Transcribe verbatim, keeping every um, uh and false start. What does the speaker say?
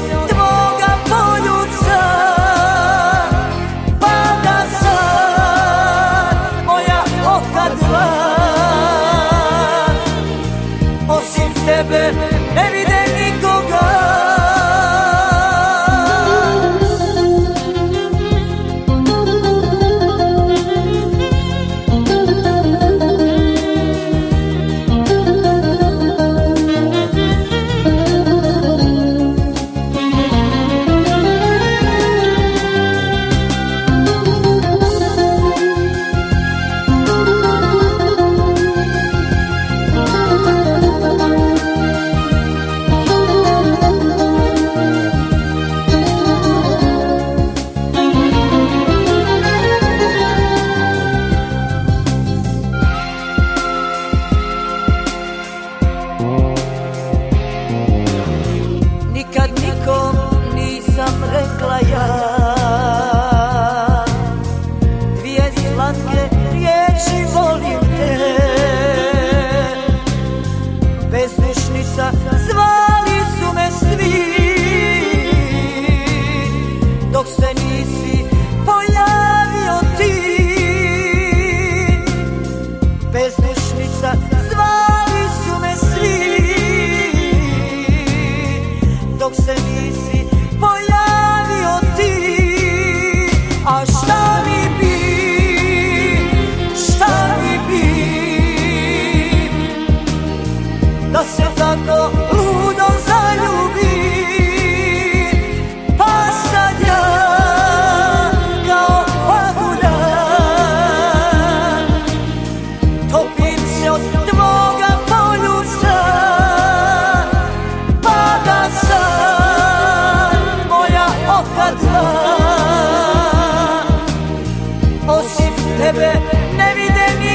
od tvoga poljuca, pa da sad moja oka dva osim tebe ne vide nikoga. Nikad nikom nisam rekla ja dvije slatke riječi volim te. Bezdušnica zvali su me svi dok se nisi pojavio ti. Bezdušnica zvali su me svi dok se nisi pojavio ti. A šta mi bi, šta mi bi da se tako ludo zaljubi. Pa sad ja kao pahulja topim se od tvoga poljuca, pa da sad moja oka dva osim tebe ne vide ni